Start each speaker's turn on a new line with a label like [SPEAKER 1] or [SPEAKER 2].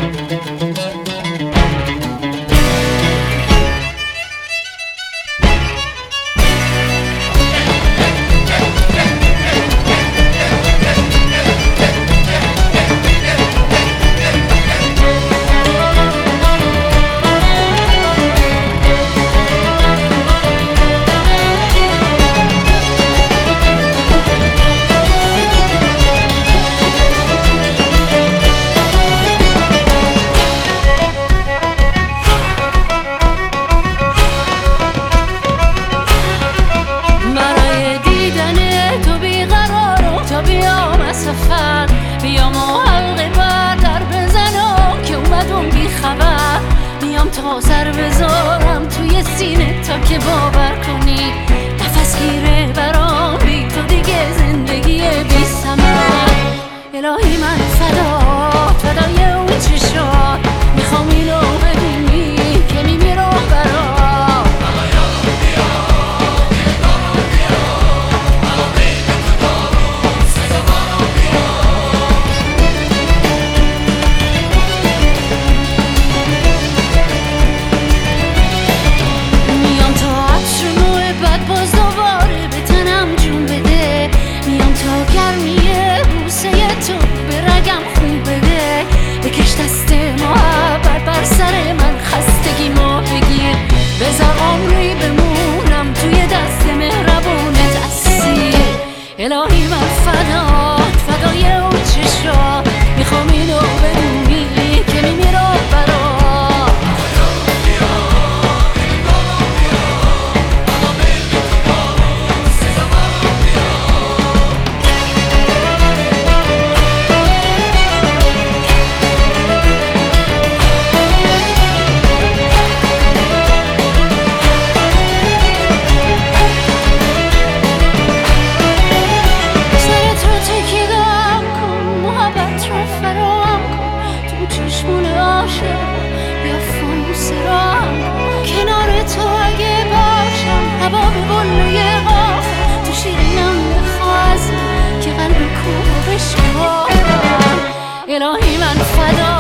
[SPEAKER 1] بیام و حلقه بر در بزنم که اومدم بی خبر. بیام تا سر بذارم توی سینه تا که باور کنی نفس گیره برام بی تو دیگه زندگی بی ثمر. الهی من فدای اون چشات میخوام اینو ببینی که میمیرم برات. بذار عمری بمونم توی دست مهربونت اسیر. الهی من فدای اون چشات میخوام اینو بدونی که میمیرم برات. یا فانوس راهم کنار تو اگه باشم هوا به بلوی قاف تو شیرینم بخوازم که قلب کوه بشکافم. الهی من